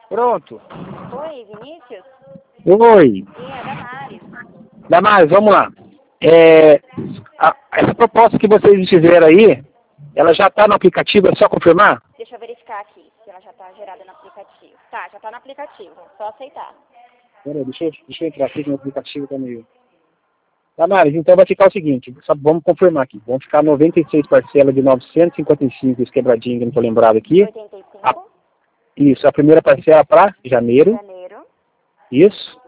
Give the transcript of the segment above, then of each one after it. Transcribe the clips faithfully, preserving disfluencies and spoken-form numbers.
Pronto. Oi, Vinícius? Oi. E é Damares. Damares, vamos lá. É, a- essa proposta que vocês me fizeram aí, ela já está no aplicativo, é só confirmar? Deixa eu verificar aqui se ela já está gerada no aplicativo. Tá, já está no aplicativo. Só aceitar. Peraí, deixa eu, deixa eu entrar aqui no aplicativo também. Damares, então vai ficar o seguinte, só vamos confirmar aqui. Vão ficar noventa e seis parcelas de novecentos e cinquenta e cinco, esse quebradinho que eu não estou lembrado aqui. oitenta e cinco. A, isso, a primeira parcela para janeiro. Janeiro. Isso. Isso.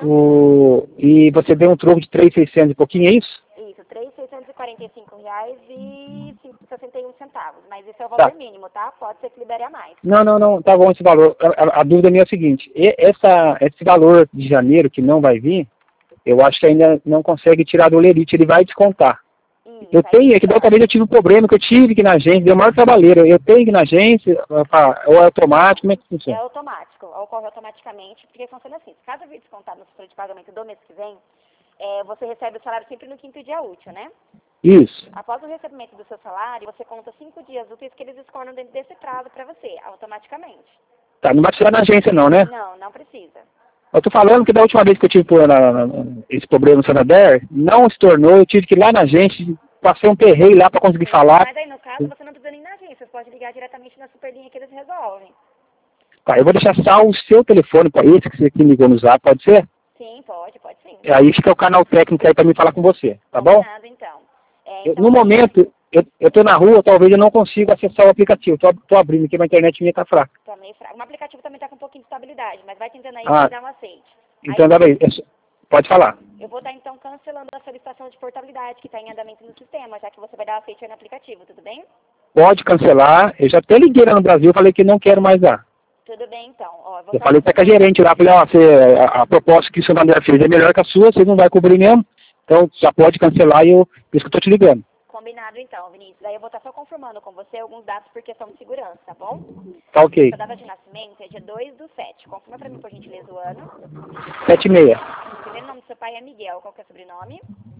O, e você deu um troco de três mil e seiscentos e pouquinho, é isso? Isso, três mil seiscentos e quarenta e cinco reais e sessenta e um centavos. Mas esse é o valor Tá. mínimo, tá? Pode ser que libere a mais. Não, não, não, tá bom esse valor. A, a- a dúvida minha é a seguinte, e- essa, esse valor de janeiro que não vai vir, eu acho que ainda não consegue tirar do Lerite, ele vai descontar. Isso, Eu aí tenho, é que da libera. outra vez eu tive um problema que eu tive que ir na agência, deu maior trabalheiro. Eu tenho que ir na agência, pra- ou é automático, como é que É funciona? automático, ocorre automaticamente, porque funciona assim. Se caso vir descontado no folha de pagamento do mês que vem, é, você recebe o salário sempre no quinto dia útil, né? Isso. Após o recebimento do seu salário, você conta cinco dias úteis que eles escolhem dentro desse prazo para você, automaticamente. Tá, não vai tirar na agência não, né? Não, não precisa. Eu tô falando que da última vez que eu tive pô, na- na- na- esse problema no Santander, não se tornou, eu tive que ir lá na agência, passei um perreio lá para conseguir falar. Mas aí, no caso, você não precisa nem ir na agência, você pode ligar diretamente na Superlinha que eles resolvem. Tá, eu vou deixar salvo o seu telefone, esse que você aqui ligou no zap, pode ser? Sim, pode, pode sim. Aí fica o canal técnico aí para mim falar com você, tá bom? Combinado, então. É, Eu- então no momento, eu, eu tô na rua, talvez eu não consiga acessar o aplicativo. Tô, tô abrindo aqui, mas a internet minha tá fraca. tá meio fraco. O aplicativo também tá com um pouquinho de estabilidade, mas vai tentando aí Ah, que dá um aceite. então Aí, dá bem. É só- Pode falar. eu vou estar, então, cancelando a solicitação de portabilidade que está em andamento no sistema, já que você vai dar aceite aí no aplicativo, tudo bem? Pode cancelar. Eu já até liguei lá no Brasil, falei que não quero mais dar. Tudo bem, então. Ó, eu vou Eu só falei até com a confirmar- gerente lá, falei, ó, você, a, a proposta que o Santander fez é melhor que a sua, você não vai cobrir mesmo. Então já pode cancelar e eu, por isso que eu tô te ligando. Combinado, então, Vinícius. Aí eu vou estar só confirmando com você alguns dados por questão de segurança, tá bom? Tá ok. Sua data de nascimento é dia dois do sete. Confirma pra mim, por gentileza, o ano. Sete e meia. O primeiro nome do seu pai é Miguel. Qual que é o sobrenome?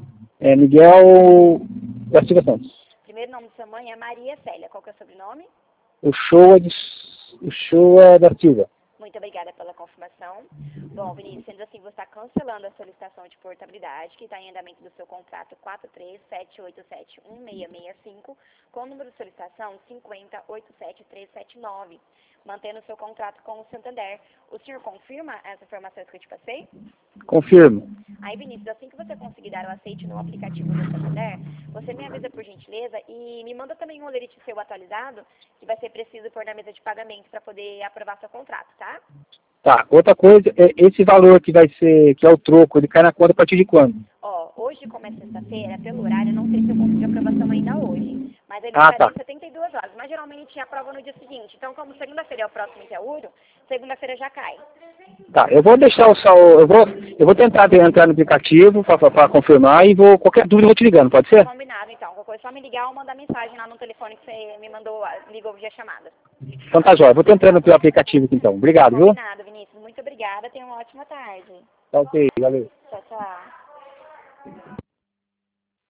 É Miguel da Silva Santos. O primeiro nome de sua mãe é Maria Célia. Qual que é o sobrenome? O show é, de, o show é da Silva. Muito obrigada pela confirmação. Bom, Vinícius, sendo assim, você está cancelando a solicitação de portabilidade que está em andamento do seu contrato quatro três sete oito sete um seis seis cinco, com o número de solicitação cinco zero oito sete três sete nove, mantendo o seu contrato com o Santander. O senhor confirma as informações que eu te passei? Confirmo. Aí, Vinícius, assim que você conseguir dar o aceite no aplicativo do Santander, você me avisa por gentileza e me manda também um olerite seu atualizado, que vai ser preciso pôr na mesa de pagamento para poder aprovar seu contrato, tá? Tá, outra coisa, é esse valor que vai ser, que é o troco, ele cai na conta a partir de quando? Ó, hoje, como é sexta-feira, pelo horário, eu não sei se eu consigo aprovação ainda hoje. Mas ele Ah, espera tá. em setenta e duas horas. Mas geralmente aprova no dia seguinte. Então, como segunda-feira é o próximo interúrio, segunda-feira já cai. Tá, eu vou deixar o sal, eu vou, eu vou tentar entrar no aplicativo para confirmar e vou, qualquer dúvida eu vou te ligando, pode ser? Combinado, então. Qualquer coisa é só me ligar ou mandar mensagem lá no telefone que você me mandou, ligou via chamada. Então tá jóia, vou tentar no aplicativo aqui, então. Obrigado, viu? Combinado, Vinícius. Muito obrigada. Tenha uma ótima tarde. Tá ok, valeu. Tchau, tchau.